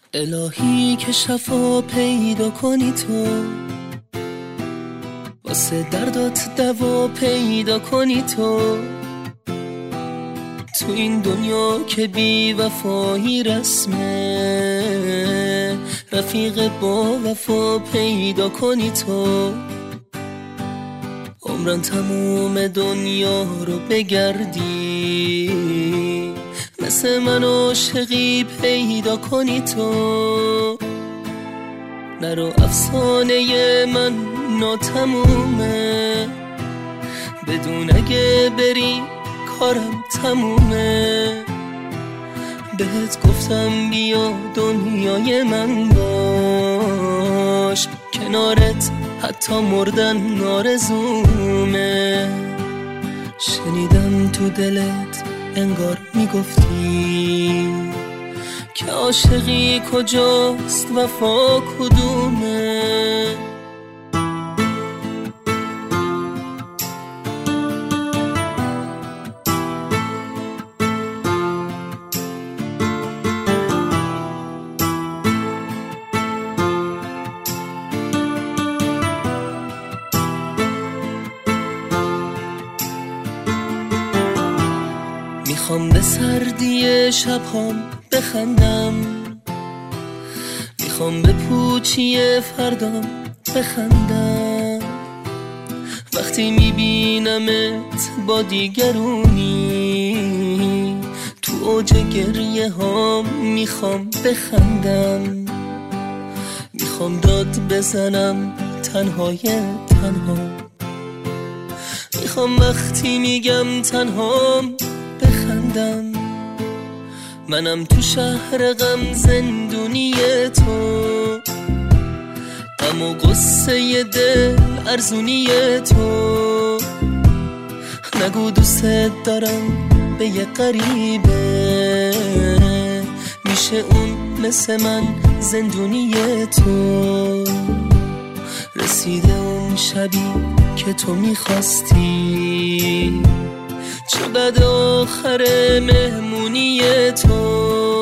الهی که شفا پیدا کنی تو، واسه دردات دوا پیدا کنی تو این دنیا که بی وفایی رسمه، رفیق با وفا پیدا کنی تو. عمرن تموم دنیا رو بگردی، مثل من عاشقی پیدا کنی تو. نرو افسانه من ناتمومه، بدون اگه بری کارم تمومه. بهت گفتم بیا دنیای من باش، کنارت حتی مردن آرزومه. شنیدم تو دلت انگار میگفتی که عاشقی کجاست وفا کدومه. میخوام به سردی شبهام بخندم، میخوام به پوچی فردام بخندم. وقتی میبینمت با دیگرونی، تو اوج گریه هام میخوام بخندم. میخوام داد بزنم تنهای تنها، میخوام وقتی میگم تنهام بخندم. منم تو شهر غم زندونی تو، غم و غصه دل ارزونی تو. نگو دوست دارم به یه غریبه، میشه اون مثل من زندونی تو. رسیده اون شبی که تو میخواستی، چه بد آخر مهمونی تو.